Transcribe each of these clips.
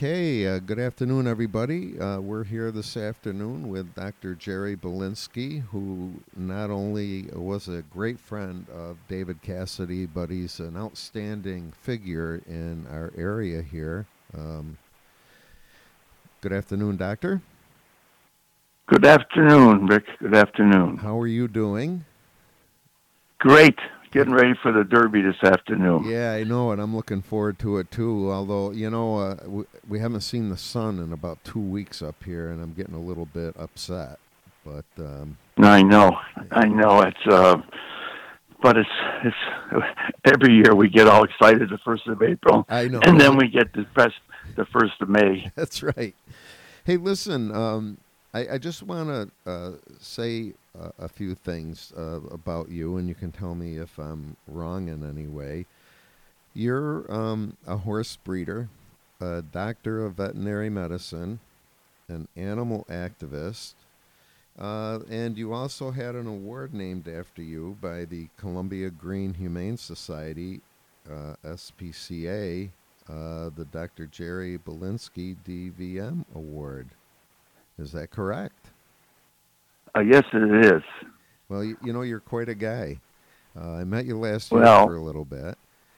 Hey, good afternoon, everybody. We're here this afternoon with Dr. Jerry Belinsky, who not only was a great friend of David Cassidy, but he's an outstanding figure in our area here. Um, Good afternoon, Doctor. Good afternoon, Rick. Good afternoon. How are you doing? Great. Hey, Getting ready for the Derby this afternoon. yeah, I know it. I'm looking forward to it too. Although, we haven't seen the sun in about 2 weeks up here, and I'm getting a little bit upset. But I know. I know. But it's every year we get all excited the 1st of April, I know, and then right? we get depressed the 1st of May. That's right. Hey, listen, I just want to say a few things about you, and you can tell me if I'm wrong in any way. You're a horse breeder, a doctor of veterinary medicine, an animal activist, and you also had an award named after you by the Columbia Green Humane Society, SPCA, the Dr. Jerry Belinsky DVM Award. Is that correct? Yes, it is. Well, you're quite a guy. I met you last year for Well, a little bit,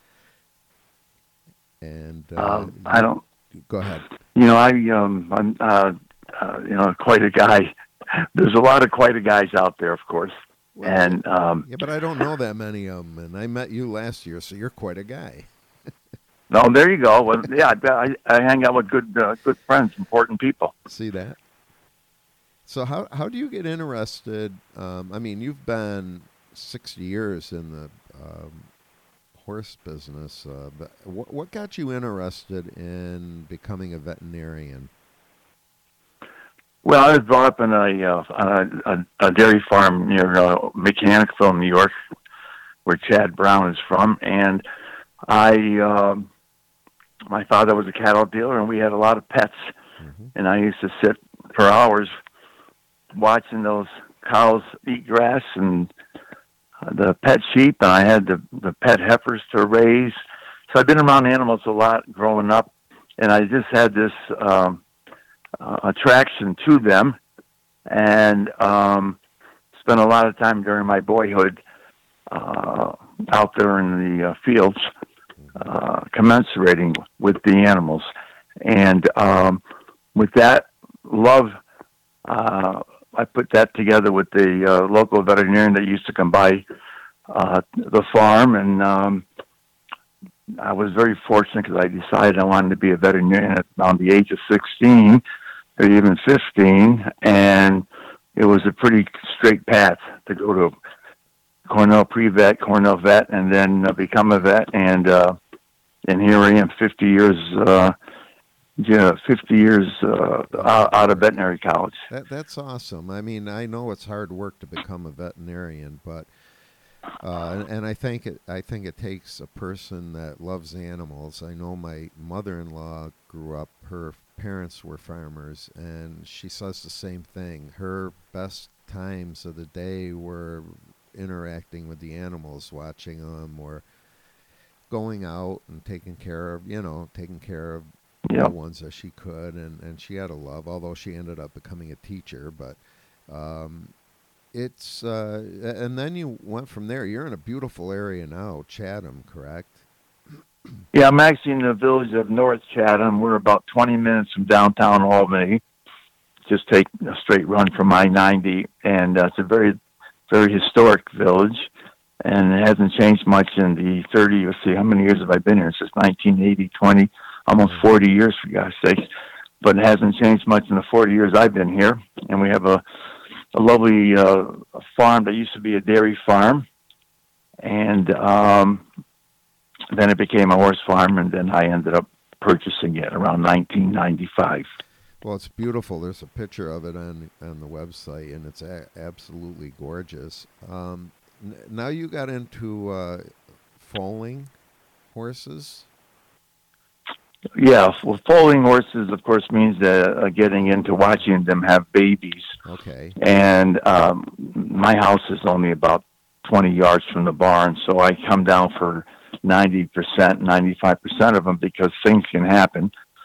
and I don't. go ahead. I'm quite a guy. There's a lot of quite a guys out there, of course, Well, yeah, and yeah, but I don't know that many of them, and I met you last year, so you're quite a guy. no, there you go. Well, yeah, I hang out with good friends, important people. See that? So how do you get interested? I mean, you've been 60 years in the horse business, but what got you interested in becoming a veterinarian? Well, I was brought up in a dairy farm near Mechanicsville, New York, where Chad Brown is from, and I my father was a cattle dealer, and we had a lot of pets, Hmm. and I used to sit for hours watching those cows eat grass and the pet sheep, and I had the pet heifers to raise. So I've been around animals a lot growing up, and I just had this attraction to them, and spent a lot of time during my boyhood out there in the fields, commensurating with the animals. And with that love, I put that together with the local veterinarian that used to come by the farm, and I was very fortunate because I decided I wanted to be a veterinarian at around the age of 16 or even 15, and it was a pretty straight path to go to Cornell pre-vet, Cornell vet, and then become a vet, and here I am, 50 years. 50 years Wow, out of veterinary college. that's awesome. I mean, I know it's hard work to become a veterinarian, but and I think it takes a person that loves animals. I know my mother-in-law grew up. Her parents were farmers, and she says the same thing. Her best times of the day were interacting with the animals, watching them, or going out and taking care of little Yep. ones as she could, and she had a love. Although she ended up becoming a teacher, but um, it's and then you went from there. You're in a beautiful area now, Chatham, correct? Yeah, I'm actually in the village of North Chatham. We're about 20 minutes from downtown Albany. Just take a straight run from I-90, and it's a very, very historic village, and it hasn't changed much in the 30. Let's see, how many years have I been here? Since 1980, 20, almost Hmm. 40 years for God's sakes. But it hasn't changed much in the 40 years I've been here, and we have a lovely farm that used to be a dairy farm, and then it became a horse farm, and then I ended up purchasing it around 1995. Well, it's beautiful. There's a picture of it on the website, and it's absolutely gorgeous. Now you got into foaling horses. Yeah, well, foaling horses, of course, means getting into watching them have babies. Okay. And my house is only about 20 yards from the barn, so I come down for 90%, 95% of them because things can happen.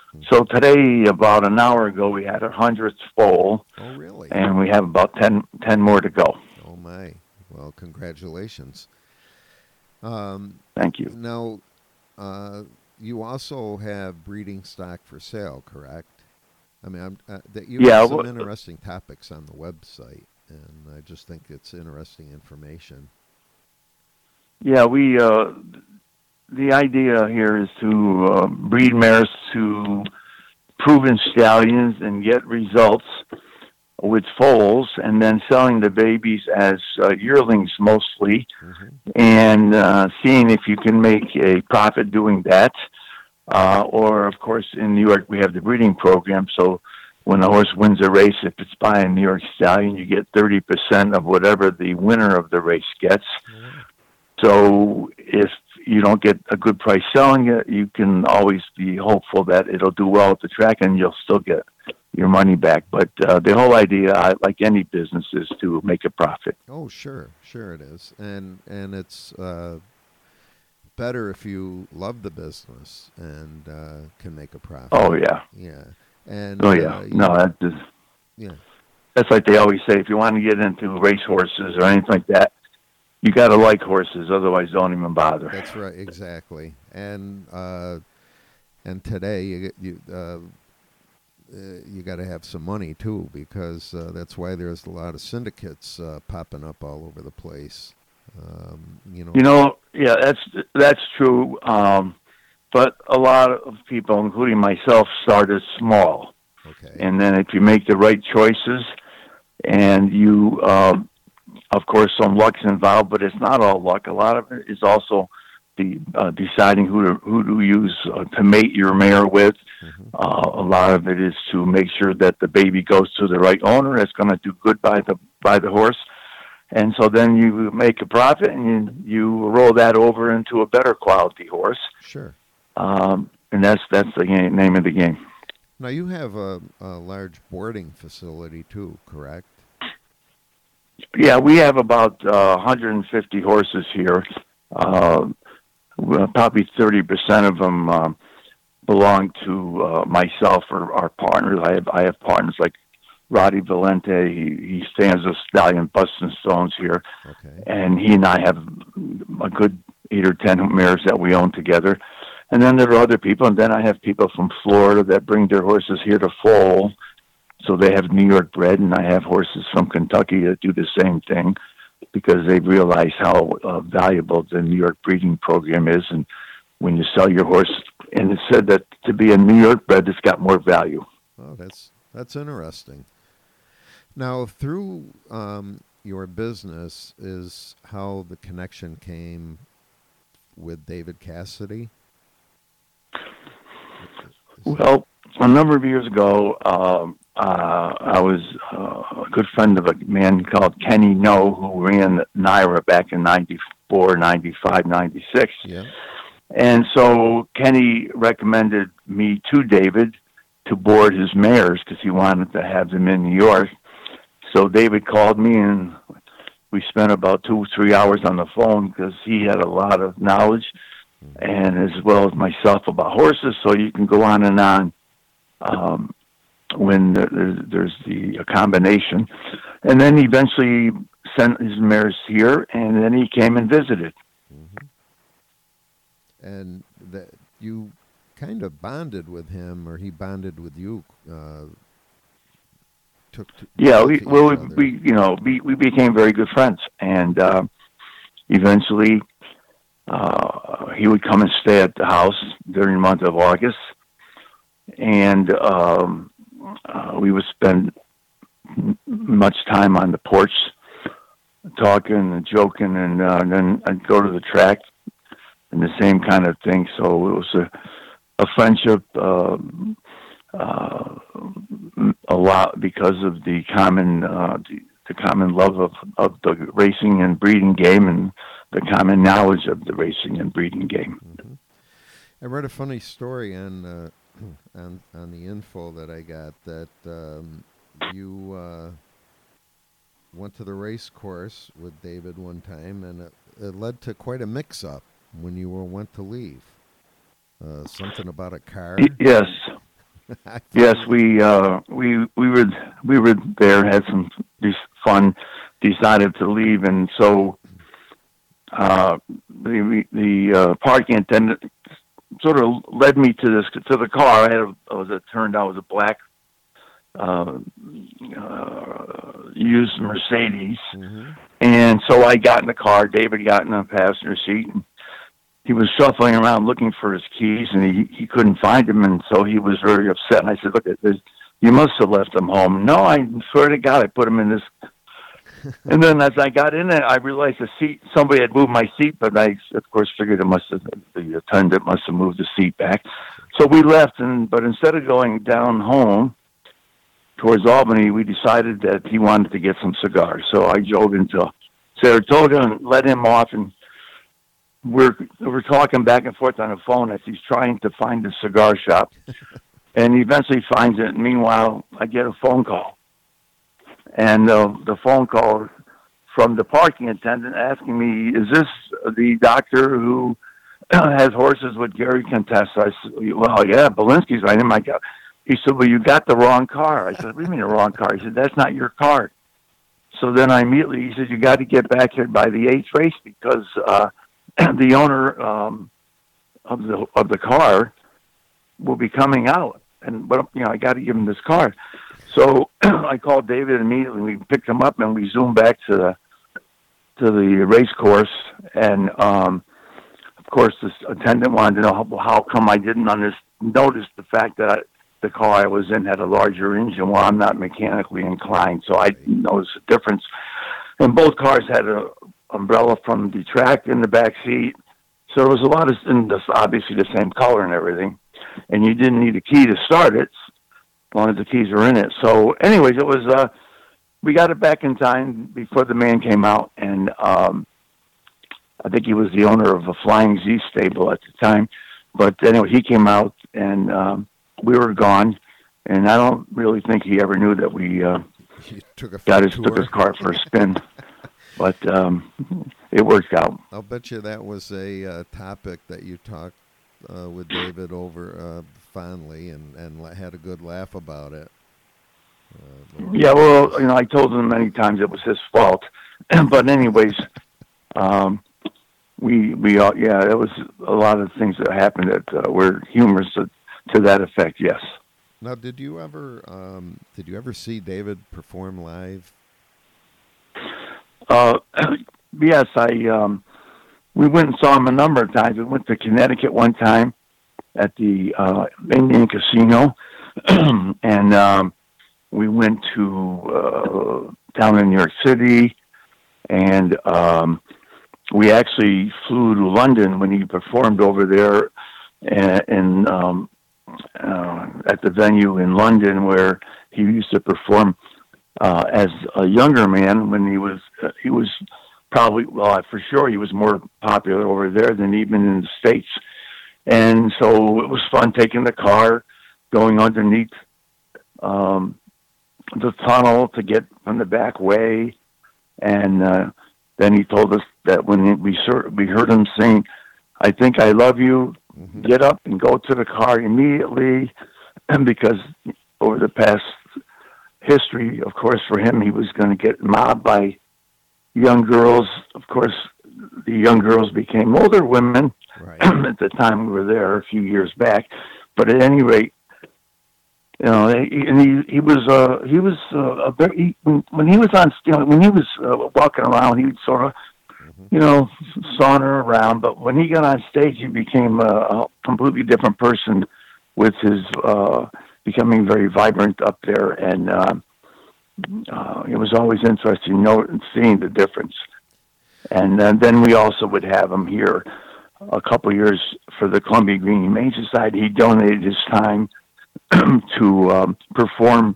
So today, about an hour ago, we had our 100th foal, Oh, really? and we have about 10 more to go. Oh, my. Well, congratulations. Thank you. Now, you also have breeding stock for sale, correct? I mean, that you have Yeah, some interesting topics on the website, and I just think it's interesting information. yeah. The idea here is to breed mares to proven stallions and get results with foals, and then selling the babies as yearlings mostly, Mm-hmm. and seeing if you can make a profit doing that. Or, of course, in New York, we have the breeding program. So when a horse wins a race, if it's by a New York Stallion, you get 30% of whatever the winner of the race gets. Oh, wow. So if you don't get a good price selling it, you can always be hopeful that it'll do well at the track and you'll still get your money back. But the whole idea, like any business, is to make a profit. Oh, sure, sure it is, and it's better if you love the business and can make a profit. Oh yeah, Yeah, and oh yeah. No, yeah, that's like they always say. If you want to get into race horses or anything like that, you got to like horses. Otherwise, don't even bother. that's right, exactly. And today you got to have some money too, because that's why there's a lot of syndicates popping up all over the place. Yeah, that's true. But a lot of people, including myself, started small, Okay. and then if you make the right choices, and you, of course, some luck's involved, but it's not all luck. A lot of it is also the deciding who to use to mate your mare with. Mm-hmm. A lot of it is to make sure that the baby goes to the right owner that's going to do good by the horse. And so then you make a profit, and you roll that over into a better quality horse. Sure. And that's the name of the game. Now you have a large boarding facility too, correct? Yeah, we have about 150 horses here. Probably 30% of them belong to myself or our partners. I have partners like Roddy Valente. He stands a stallion busting stones here, Okay. and he and I have a good 8 or 10 mares that we own together. And then there are other people, and then I have people from Florida that bring their horses here to foal. So they have New York bred, and I have horses from Kentucky that do the same thing because they realize how valuable the New York breeding program is. And when you sell your horse, and it's said that to be a New York bred, it's got more value. Oh, that's interesting. Now, through your business is how the connection came with David Cassidy. Well, a number of years ago, I was a good friend of a man called Kenny No, who ran NYRA back in 94, 95, 96. Yeah. And so Kenny recommended me to David to board his mares because he wanted to have them in New York. So David called me, and we spent about 2 or 3 hours on the phone because he had a lot of knowledge, and as well as myself, about horses. So you can go on and on when there's a combination. And then he eventually sent his mares here, and then he came and visited. Mm-hmm. And that you kind of bonded with him, or he bonded with you. We became very good friends, and eventually he would come and stay at the house during the month of August, and we would spend much time on the porch talking and joking, and then I'd go to the track and the same kind of thing. So it was a friendship, a lot because of the common love of the racing and breeding game, and the common knowledge of the racing and breeding game. Mm-hmm. I read a funny story on the info that I got that you went to the race course with David one time, and it led to quite a mix-up when you went to leave. Something about a car. Yes. I Yes, find we were there, had some fun, decided to leave, and so uh, the parking attendant sort of led me to the car. It turned out it was a black uh, used Mercedes, hmm and so I got in the car. David got in the passenger seat, and he was shuffling around looking for his keys, and he couldn't find them, and so he was very upset. And I said, "Look at this. You must have left them home." "No, I swear to God, I put them in this." And then as I got in it, I realized the seat, somebody had moved my seat, but I, of course, figured the attendant must have moved the seat back. So we left, but instead of going down home towards Albany, we decided that he wanted to get some cigars. So I drove into Saratoga and let him off, and we're talking back and forth on the phone as he's trying to find the cigar shop, and he eventually finds it. Meanwhile, I get a phone call, and the phone call from the parking attendant asking me, "Is this the doctor who has horses with Gary Contessa?" I said, "Well, yeah, Belinsky's right in my car." He said, "Well, you got the wrong car." I said, "What do you mean the wrong car?" He said, "That's not your car." So then I immediately, he said, "You got to get back here by the 8th race because the owner of the car will be coming out, and but I got to give him this car." So I called David immediately. We picked him up and we zoomed back to the race course, and of course, this attendant wanted to know how come I didn't notice the fact that the car I was in had a larger engine. Well, I'm not mechanically inclined, so I didn't notice the difference. And both cars had an umbrella from the track in the back seat, so there was a lot of, and this obviously the same color and everything. And you didn't need a key to start it, as long as the keys were in it. So, anyways, it was we got it back in time before the man came out, and I think he was the owner of a Flying Z stable at the time. But anyway, he came out, and we were gone. And I don't really think he ever knew that we You took a took his tour. car for a spin. But it worked out. I'll bet you that was a topic that you talked with David over fondly and had a good laugh about it. Yeah, well, I told him many times it was his fault. But anyways, we all, yeah, there was a lot of things that happened that were humorous to that effect. Yes. Now, did you ever see David perform live? Uh, yes, we went and saw him a number of times. We went to Connecticut one time at the Indian Casino, and we went to down in New York City, and we actually flew to London when he performed over there, and at the venue in London where he used to perform as a younger man. When he was probably, well, for sure he was more popular over there than even in the States. And so it was fun taking the car, going underneath the tunnel to get from the back way. And then he told us that when we heard him sing, "I Think I Love You," Mm-hmm. get up and go to the car immediately, because over the past history, of course, for him, he was going to get mobbed by young girls. Of course, the young girls became older women Right. at the time we were there a few years back. But at any rate, he was a very, when he was on, when he was walking around, he would sort of, saunter around. But when he got on stage, he became a completely different person, with his becoming very vibrant up there, and it was always interesting seeing the difference. And then we also would have him here a couple of years for the Columbia Green Humane Society. He donated his time to perform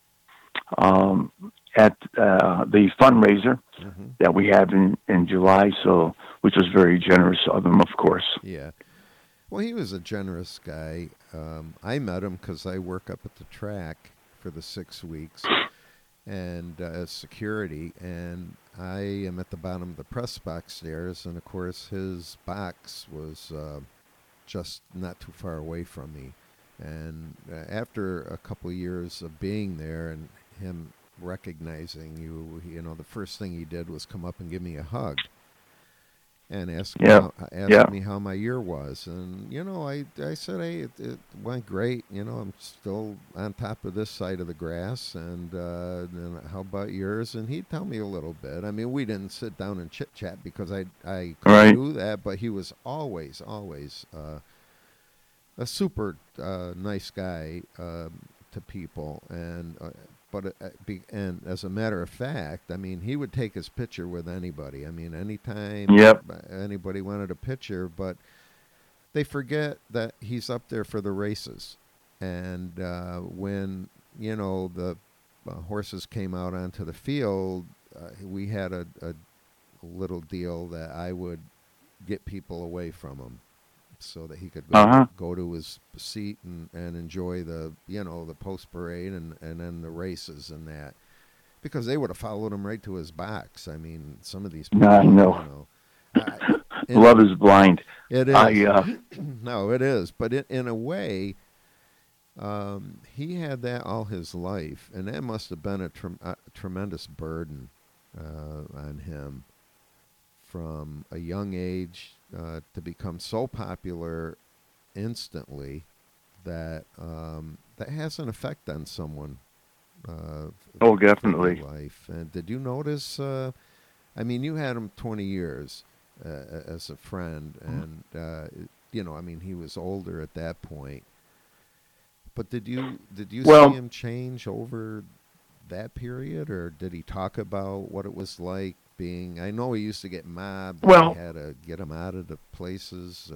at the fundraiser Mm-hmm. that we have in July, so which was very generous of him, of course. Yeah. Well, he was a generous guy. I met him because I work up at the track for the 6 weeks and as security, and I am at the bottom of the press box stairs, and of course his box was just not too far away from me. And after a couple of years of being there and him recognizing you, the first thing he did was come up and give me a hug and Yeah. Yeah. asked me how my year was. And I said, hey, it went great. I'm still on top of this side of the grass. And how about yours? And he'd tell me a little bit. I mean, we didn't sit down and chit chat because I couldn't Right. do that, but he was always a super nice guy to people. And as a matter of fact, I mean, he would take his picture with anybody. I mean, anytime Yep. anybody wanted a picture, but they forget that he's up there for the races. And when the horses came out onto the field, we had a little deal that I would get people away from him so that he could Uh huh. go to his seat and enjoy the post parade and then the races and that, because they would have followed him right to his box. I mean, some of these I people, know. I, in Love a, is blind. it I is. No, it is, but in a way, he had that all his life, and that must have been a tremendous burden on him from a young age to become so popular instantly that that has an effect on someone Oh, for their definitely. life. And did you notice? I mean, you had him 20 years as a friend, and I mean, he was older at that point. But did you see Well, him change over that period, or did he talk about what it was like being? I know he used to get mobbed, and they well, had to get him out of the places.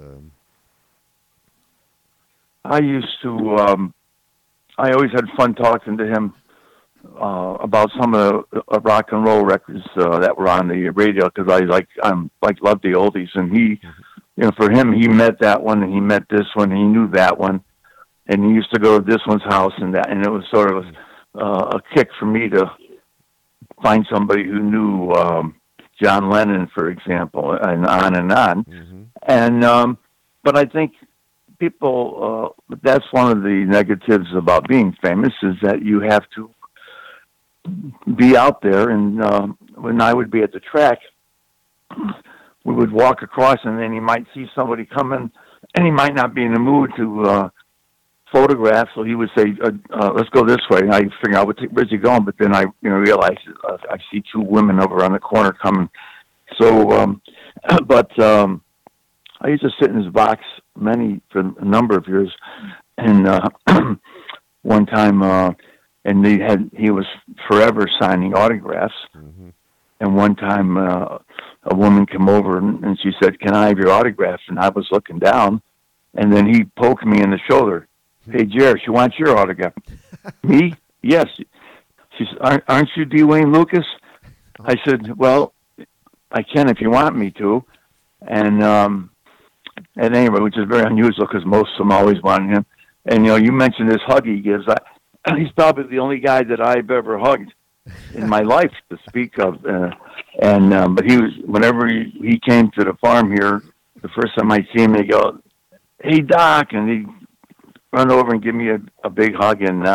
I used to. I always had fun talking to him about some of the rock and roll records that were on the radio because I'm love the oldies, and he, Mhm. for him, he met that one and he met this one, he knew that one, and he used to go to this one's house and that, and it was sort of a kick for me to find somebody who knew John Lennon, for example, and on and on. Mm-hmm. And but I think people that's one of the negatives about being famous is that you have to be out there. And when I would be at the track, we would walk across, and then you might see somebody coming, and he might not be in the mood to photograph, so he would say, "Let's go this way." And I figure out where's he going, but then I realize I see two women over on the corner coming. So, but I used to sit in his box for a number of years, and one time, and he was forever signing autographs. Mm-hmm. And one time, a woman came over and she said, "Can I have your autograph?" And I was looking down, and then he poked me in the shoulder. "Hey, Jerry, she wants your autograph." "Me?" "Yes." She said, "Aren't you D. Wayne Lucas?" I said, "Well, I can if you want me to." And anyway, which is very unusual because most of them always wanted him. And you mentioned this hug he gives. He's probably the only guy that I've ever hugged in my life to speak of. But he was whenever he came to the farm here, the first time I see him, he'd go, "Hey, Doc," and he'd run over and give me a big hug. And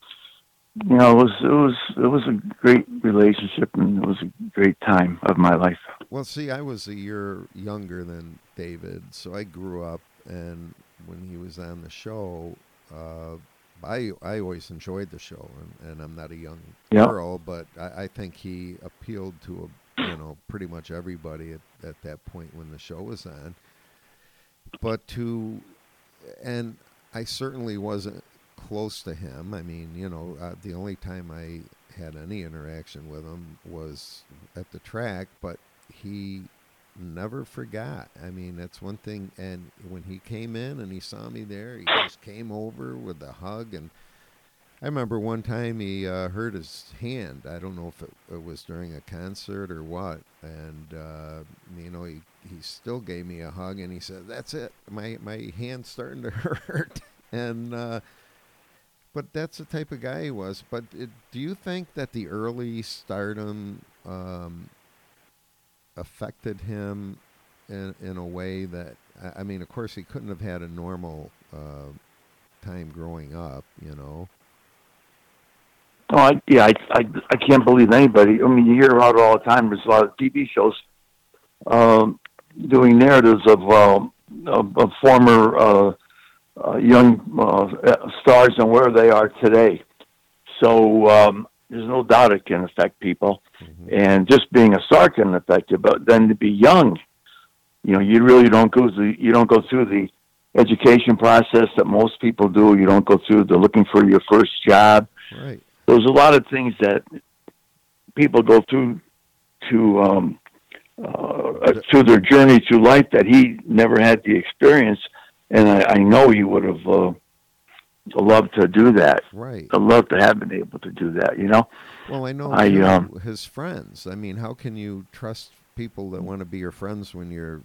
it was a great relationship, and it was a great time of my life. Well, see, I was a year younger than David, so I grew up, and when he was on the show, uh, I always enjoyed the show, and I'm not a young Yeah. girl, but I think he appealed to pretty much everybody at that point when the show was on. But and I certainly wasn't close to him. I mean, the only time I had any interaction with him was at the track, but he never forgot. I mean, that's one thing. And when he came in and he saw me there, he just came over with a hug. And I remember one time he hurt his hand. I don't know if it was during a concert or what. And he still gave me a hug, and he said, "That's it. My hand's starting to hurt." And but that's the type of guy he was. But do you think that the early stardom affected him in a way that, I mean, of course, he couldn't have had a normal time growing up. Oh, I can't believe anybody. I mean, you hear about it all the time. There's a lot of TV shows um, doing narratives of former young stars and where they are today. So there's no doubt it can affect people, Mm-hmm. and just being a star can affect you. But then to be young, you really don't go through the education process that most people do. You don't go through the looking for your first job. Right. There's a lot of things that people go through their journey through life that he never had the experience, and I know he would have loved to do that. Right. I love to have been able to do that. Well, I know I too, his friends. I mean, how can you trust people that want to be your friends when you're,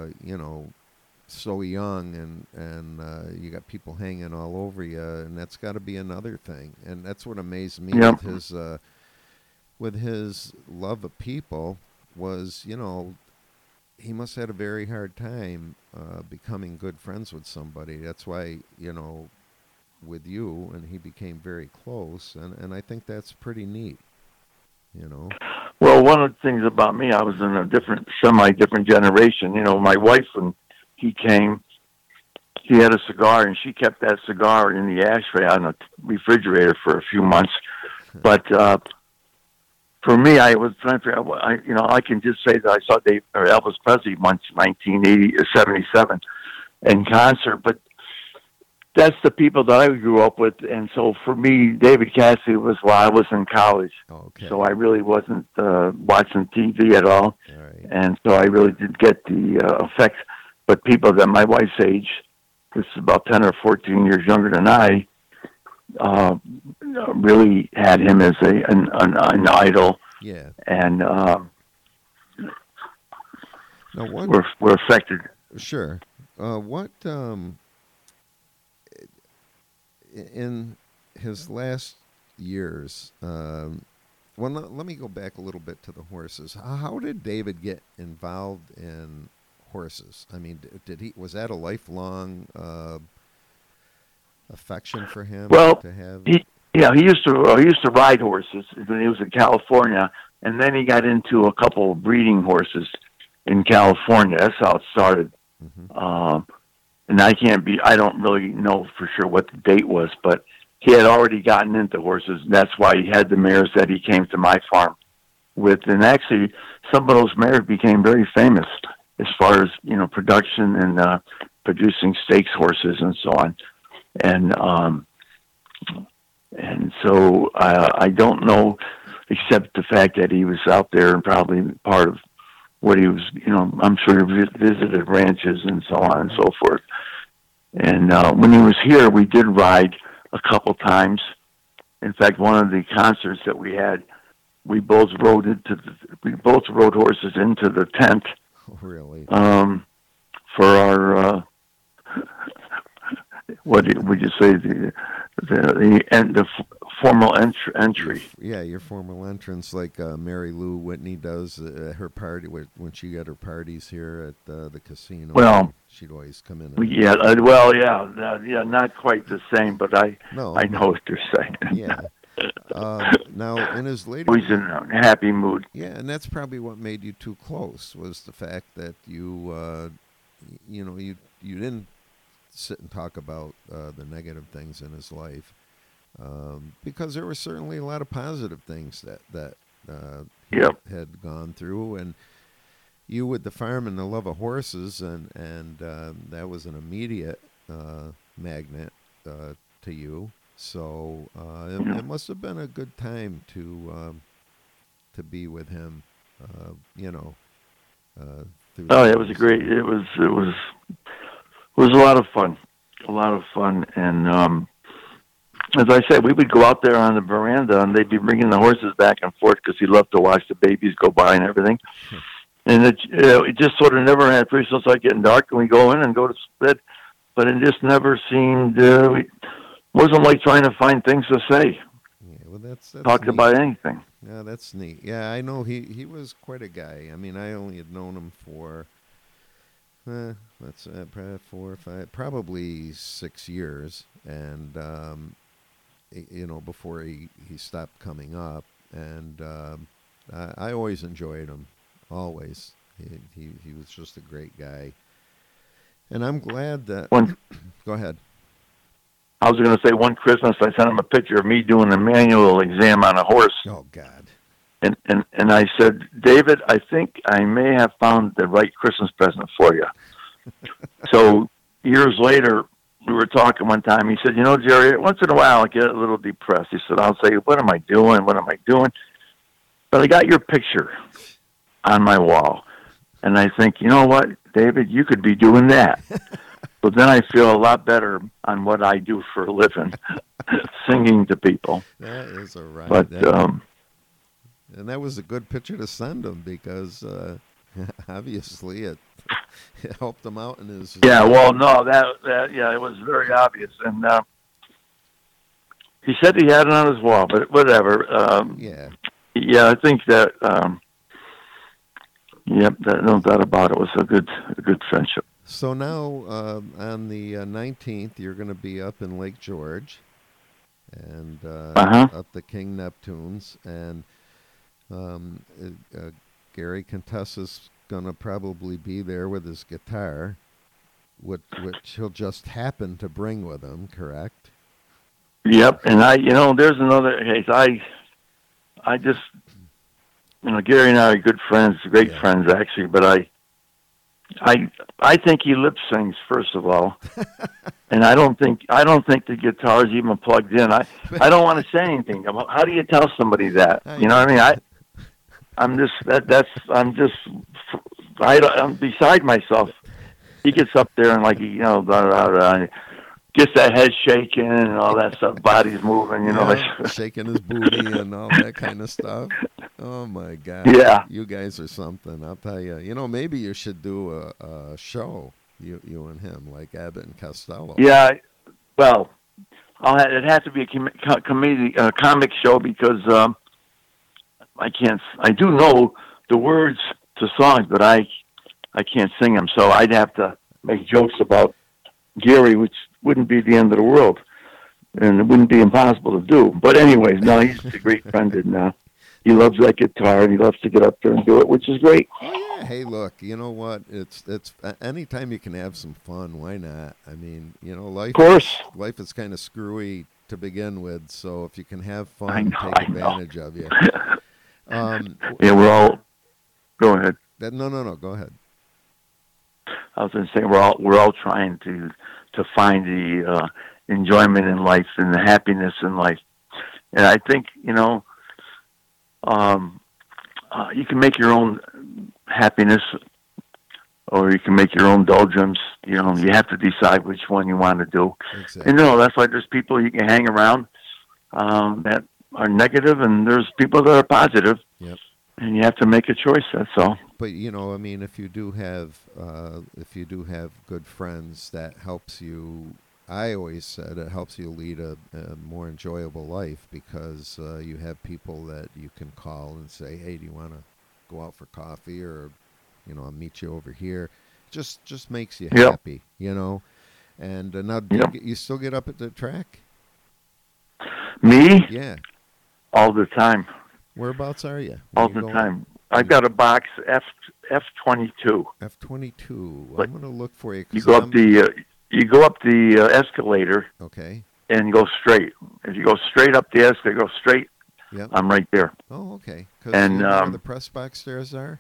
so young and you got people hanging all over you, and that's got to be another thing. And that's what amazed me Yep. with his love of people was, he must have had a very hard time becoming good friends with somebody. That's why, with you, and he became very close, and I think that's pretty neat. Well, one of the things about me, I was in a semi-different generation. My wife, when he came, she had a cigar, and she kept that cigar in the ashtray on the refrigerator for a few months. But for me, I was trying to figure out. I can just say that I saw Elvis Presley once, 1977, in concert. But that's the people that I grew up with, and so for me, David Cassidy was while I was in college. Okay. So I really wasn't watching TV at all, Right. and so I really did get the effect. But people that my wife's age, this is about 10 or 14 years younger than I, really had him as an idol, Yeah. and Now what? were affected. Sure. What? In his last years, well, let me go back a little bit to the horses. How did David get involved in horses? I mean, was that a lifelong affection for him Well, to have? he used to ride horses when he was in California, and then he got into a couple of breeding horses in California. That's how it started. Mm-hmm. And I don't really know for sure what the date was, but he had already gotten into horses. And that's why he had the mares that he came to my farm with. And actually, some of those mares became very famous as far as, production and producing stakes horses and so on. And so I don't know, except the fact that he was out there and probably part of what he was, I'm sure he visited ranches and so on and so forth. And when he was here, we did ride a couple times. In fact, one of the concerts that we had, we both rode horses into the tent. Oh, really? For our what would you say the formal entry? Your formal entrance, like Mary Lou Whitney does at her party when she got her parties here at the casino. Well, she'd always come in. Not quite the same, but I know what you're saying. Yeah. Now, in his later, he's in a happy mood. Yeah, and that's probably what made you too close, was the fact that you didn't sit and talk about the negative things in his life, because there were certainly a lot of positive things that he had gone through, and you with the farm and the love of horses, and that was an immediate magnet to you. So it must have been a good time to be with him. It was great. It was a lot of fun. And as I said, we would go out there on the veranda, and they'd be bringing the horses back and forth because he loved to watch the babies go by and everything. And it just sort of never had. Pretty soon it started getting dark, and we go in and go to bed. But it just never seemed. Wasn't like trying to find things to say. Yeah, well, that's talked neat. about anything. Yeah, that's neat. Yeah, I know he was quite a guy. I mean, I only had known him for That's probably 4 or 5, probably 6 years, and before he stopped coming up, and I always enjoyed him, always. He was just a great guy, and I'm glad that. One, Go ahead. I was going to say one Christmas I sent him a picture of me doing a manual exam on a horse. Oh God. And I said, David, I think I may have found the right Christmas present for you. So years later, we were talking one time. He said, Jerry, once in a while I get a little depressed. He said, I'll say, what am I doing? What am I doing? But I got your picture on my wall. And I think, you know what, David, you could be doing that. So then I feel a lot better on what I do for a living, singing to people. That is a right. But, and that was a good picture to send him because obviously it helped him out in his. Yeah, well, no, that it was very obvious, and he said he had it on his wall, but whatever. Yeah, I think that. No doubt about it. It was a good friendship. So now on the 19th, you're going to be up in Lake George, and up the King Neptunes, and Gary Contessa's going to probably be there with his guitar, which he'll just happen to bring with him, correct? Yep, and there's another case. I just, Gary and I are good friends, great friends actually, but I think he lip sings first of all, and I don't think the guitar is even plugged in. I don't want to say anything. How do you tell somebody that? You know what I mean? I'm beside myself. He gets up there and gets that head shaking and all that stuff. Body's moving, shaking his booty and all that kind of stuff. Oh my God! Yeah, you guys are something. I'll tell you. Maybe you should do a show, you and him, like Abbott and Costello. Yeah, well, it has to be a comic show because I can't. I do know the words to songs, but I can't sing them. So I'd have to make jokes about Gary, which wouldn't be the end of the world, and it wouldn't be impossible to do. But anyways, no, he's a great friend, and he loves that guitar, and he loves to get up there and do it, which is great. Oh yeah, hey, look, you know what? It's anytime you can have some fun, why not? I mean, life. Of course, life is kind of screwy to begin with, so if you can have fun, take advantage of you. Yeah, we're all. Go ahead. No. Go ahead. I was going to say we're all trying to find the enjoyment in life and the happiness in life, and I think you can make your own happiness, or you can make your own doldrums. You have to decide which one you want to do. Exactly. And that's why there's people you can hang around that are negative, and there's people that are positive. Yep. And you have to make a choice. That's all. But I mean, if you do have good friends, that helps you. I always said it helps you lead a more enjoyable life because you have people that you can call and say, "Hey, do you want to go out for coffee?" Or, I'll meet you over here. Just makes you happy, And now, you still get up at the track? Me? Yeah. All the time. Whereabouts are you? All the time. I've got a box F22. F22. I'm going to look for you. You go up the escalator. Okay. And go straight. If you go straight up the escalator, go straight. Yep. I'm right there. Oh, okay. And where the press box stairs are.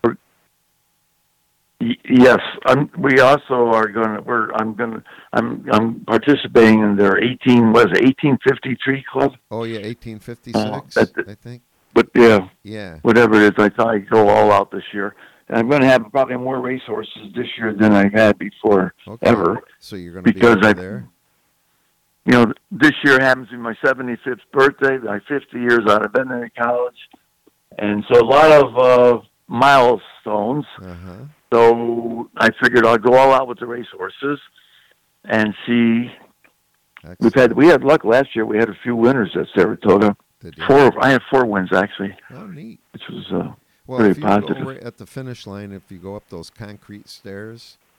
Yes, we also are going to. I'm participating in their 1853 club. Oh yeah, 1856. I think. But yeah, whatever it is, I thought I'd go all out this year. And I'm going to have probably more racehorses this year than I've had before ever. So you're going to be over there. This year happens to be my 75th birthday, my 50 years out of veterinary college, and so a lot of milestones. Uh-huh. So I figured I'll go all out with the racehorses and see. Excellent. We had luck last year. We had a few winners at Saratoga. I had 4 wins actually. Oh, neat. Which was well, very if you positive. go at the finish line, if you go up those concrete stairs,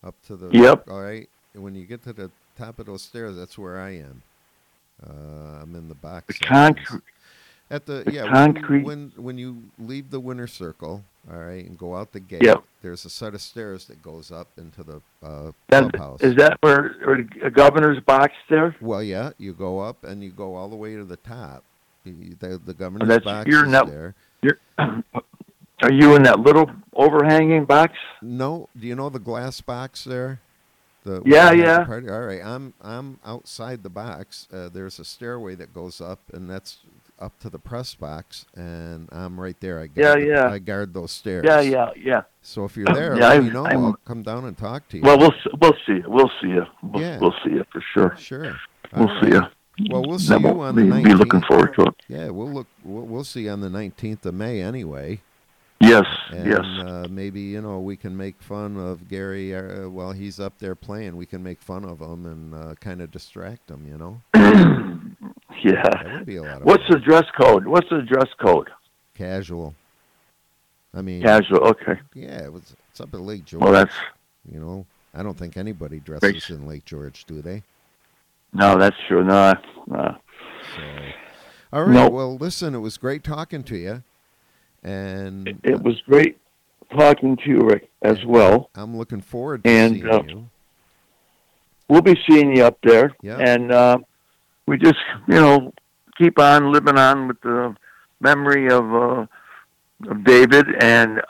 up to the. Yep. All right. When you get to the top of those stairs, that's where I am. I'm in the box The sections. concrete. At the The yeah, concrete. when you leave the winter circle, all right, and go out the gate, Yep. there's a set of stairs that goes up into the That, clubhouse. is that where a governor's box there? Well, yeah, you go up and you go all the way to the top. The governor's That's box you're is in that. there. You're, are you in that little overhanging box? No, do you know the glass box there? Yeah, where they have the yeah. party? All right, I'm outside the box. There's a stairway that goes up, and that's up to the press box, and I'm right there. I guard those stairs. Yeah. So if you're there, Yeah, let me know. I'll come down and talk to you. Well, we'll see you. We'll see you. Yeah. We'll see you for sure. Sure. We'll All see right. you. Well, we'll see you on the 19th. Be looking forward to it. Yeah, we'll see you on the 19th of May anyway. Yes, And, yes. maybe we can make fun of Gary while he's up there playing. We can make fun of him and kind of distract him. Yeah. That would be a lot of What's fun. the dress code? What's the dress code? Casual. I mean, Casual. Okay. yeah, it's up at Lake George. Well, that's I don't think anybody dresses great. in Lake George, do they? No, that's true. No. So, all right. Nope. Well, listen, it was great talking to you, and It was great talking to you, Rick, as well. I'm looking forward to And, seeing you. We'll be seeing you up there. Yeah. And we just, keep on living on with the memory of David. And,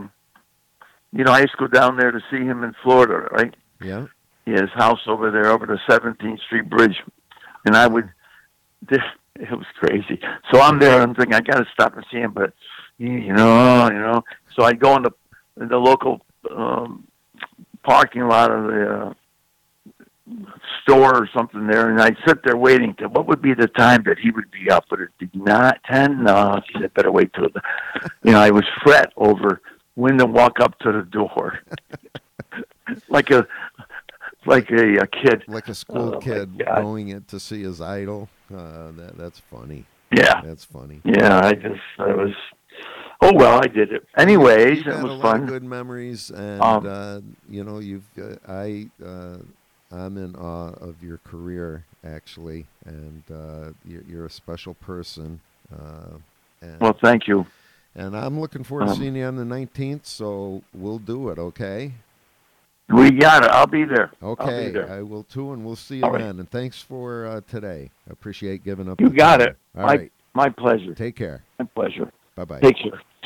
I used to go down there to see him in Florida, right? Yeah. He had his house over there, over the 17th Street Bridge. And it was crazy. So I'm there, and I'm thinking, I got to stop and see him, but, So I'd go in the local parking lot of the store or something there, and I'd sit there waiting to what would be the time that he would be up. Would it be not 10? No, I better wait till I was fret over when to walk up to the door, like a kid, Like a school kid going in to see his idol. That's funny. Yeah, that's funny. Yeah, I was. Oh well, I did it. Anyways, You've it got was a lot fun. of good memories, and I'm in awe of your career, actually, and you're a special person. Well, thank you. And I'm looking forward to seeing you on the 19th, so we'll do it, okay? We got it. I'll be there. Okay, I'll be there. I will too, and we'll see you All then. right. And thanks for today. I appreciate giving up. You the got time. it. All right. My pleasure. Take care. My pleasure. Bye-bye. Take care.